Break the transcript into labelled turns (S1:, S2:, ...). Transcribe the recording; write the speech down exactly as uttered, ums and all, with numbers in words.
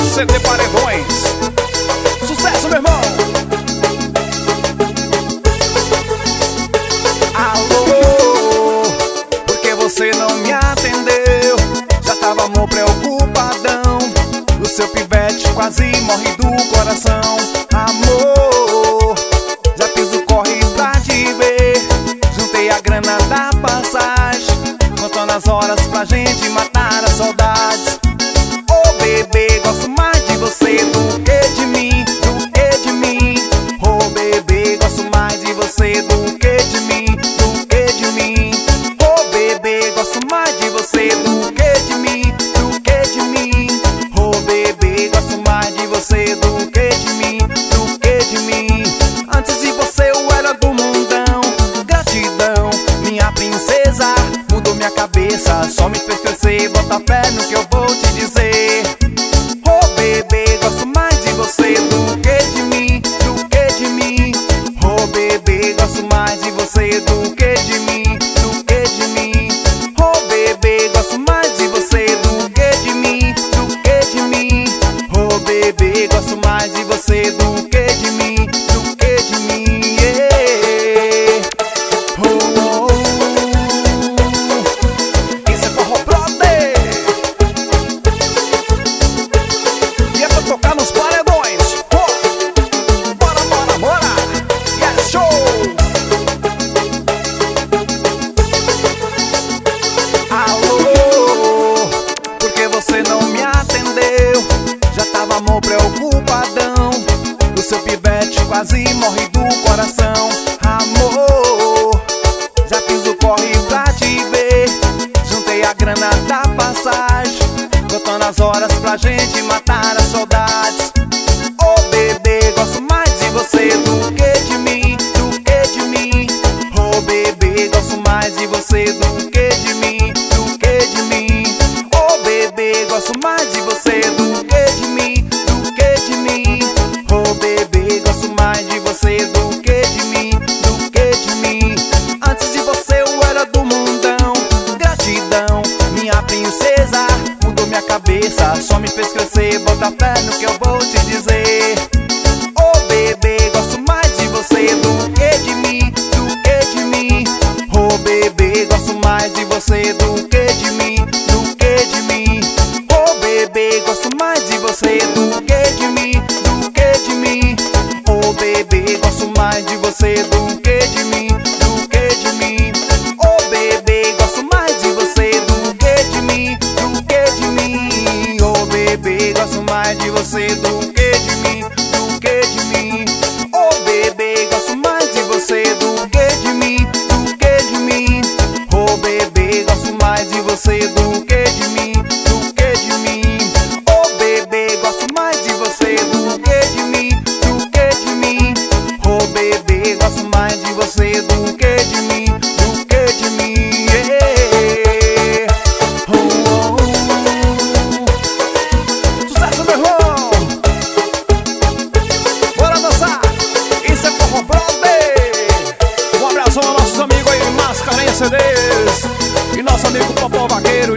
S1: C D Paredões. Sucesso, meu irmão. Alô, por que você não me atendeu? Já tava amor preocupadão. O seu pivete quase morre do coração. Amor, já fiz o corre pra te ver. Juntei a grana da passagem, contando as horas pra gente matar as saudades. Oh bebê, gosto mais de você do que de mim, do que de mim. Oh bebê, gosto mais de você do que de mim, do que de mim. Oh bebê, gosto mais de você do que de mim, do que de mim. Oh bebê, gosto mais de você do que de mim, do que de mim. Antes de você eu era do mundão. Gratidão, minha princesa, mudou minha cabeça. Só me fez crescer, bota fé no que eu vou te dizer. Oh bebê, gosto mais de você do que de mim, do que de mim. Oh bebê, gosto mais de você do que de mim, do que de mim. Oh bebê, gosto mais de você do que de mim, do que de mim. Oh bebê, gosto mais de você do que de mim, do que de mim. Yeah. Oh, oh. Isso é forró brother. E é pra tocar nos paredões. Oh. Bora, bora, bora. Yes, show. Alô, por que você não me atendeu? Já tava amor preocupadão. O seu pivete quase morre do coração. Amor, já fiz o corre pra te ver. Juntei a grana da passagem, contando as horas pra gente matar as saudades. Oh bebê, gosto mais de você do que de mim, do que de mim. Oh bebê, gosto mais de você do que de mim, do que de mim. Oh bebê, gosto mais de você do que de mim, do que de mim. Oh bebê, gosto mais de você do que de mim, do que de mim. Antes de você eu era do mundão. Gratidão, minha princesa, mudou minha cabeça. Só me fez crescer, bota fé no que eu vou te dizer. Oh bebê, gosto mais de você do que de mim, do que de mim. Oh bebê, gosto mais de você do que de mim, do que de mim. Oh bebê, gosto mais de você do que de mim, do que de mim. Oh bebê, gosto mais de você do que de mim, do que de mim. Oh bebê, gosto mais de você do que de mim, do que de mim. Oh bebê, gosto mais de você do que de mim, do que de mim. Oh bebê, gosto mais de você do que de mim, do que de mim. Oh bebê, gosto mais de você do que de mim, do que de mim. Oh bebê, gosto mais de você do que de mim, do que de mim. Oh bebê, gosto mais de você do que de mim, do que de mim. Yeah. Oh, oh. Sucesso, meu irmão. Bora dançar. Isso é forró brother. Um abraço aos nossos amigos aí, Mascarenhas C Ds. E nosso amigo Popó Vaqueiro.